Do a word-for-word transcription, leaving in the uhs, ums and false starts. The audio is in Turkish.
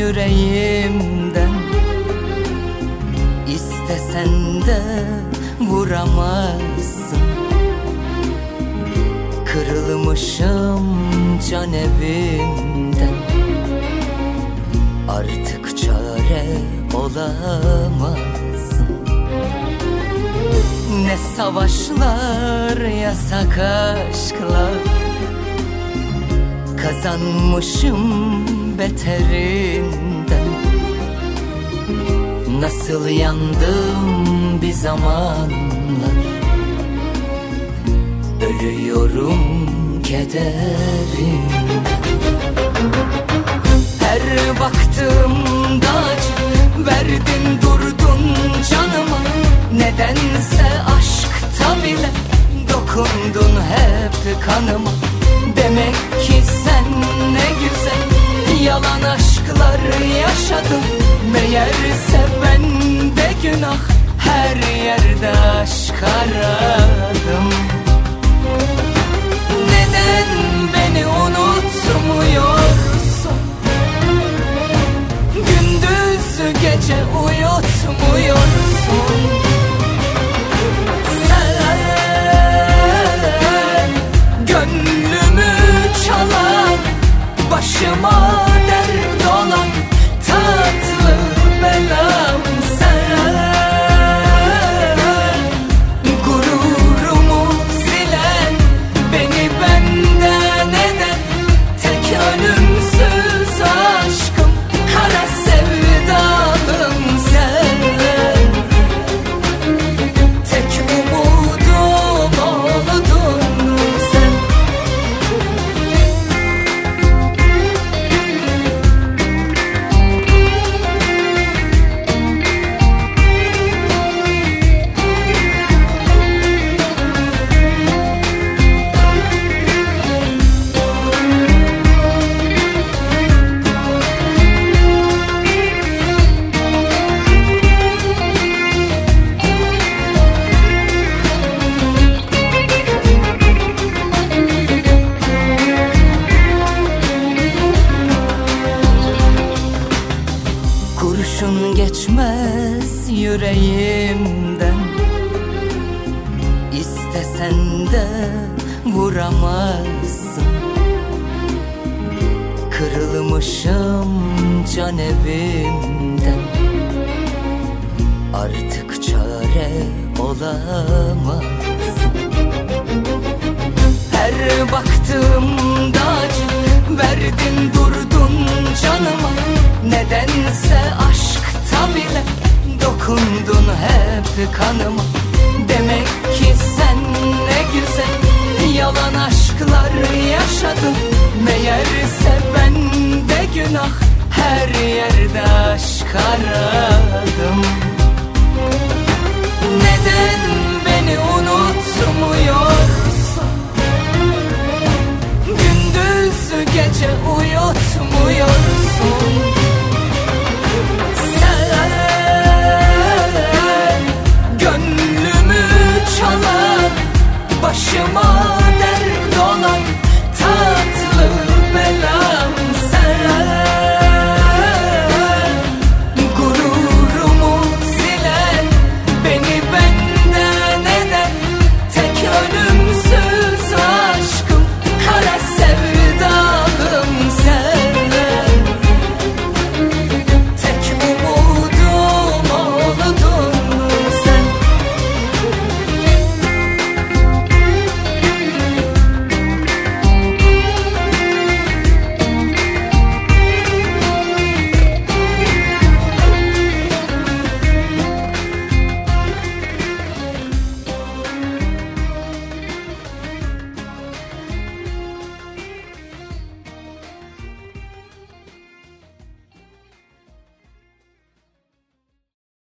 yüreğimden. İstesen de vuramazsın. Kırılmışım can evimden. Artık çare olamazsın. Ne savaşlar, yasak aşklar, kazanmışım beterinden. Nasıl yandım bir zamanlar, ölüyorum kederinden. Her baktığımda acı verdin durdun canıma. Nedense aşkta bile dokundun hep kanıma. Demek ki sen ne güzel yalan aşklar yaşadın. Meğerse bende günah, her yerde aşk aradım. Neden beni unutmuyorsun? Gündüz gece uyutmuyorsun. Sen gönlümü çalan, başıma dert olan tatlı belam. Sen gururumu silen, beni benden eden tek ölümsüz aşkım, kara sevdalım sen. Tek umudum oldun sen. Kurşun geçmez yüreğimden. İstesen de vuramazsın. Kırılmışım can evimden. Artık çare olamazsın. Her baktığımda acı verdin durdun canıma. Nedense aşkta bile dokundun hep kanıma. Demek ki sen ne güzel yalan aşklar yaşadın. Meğerse bende günah, her yerde aşk aradım.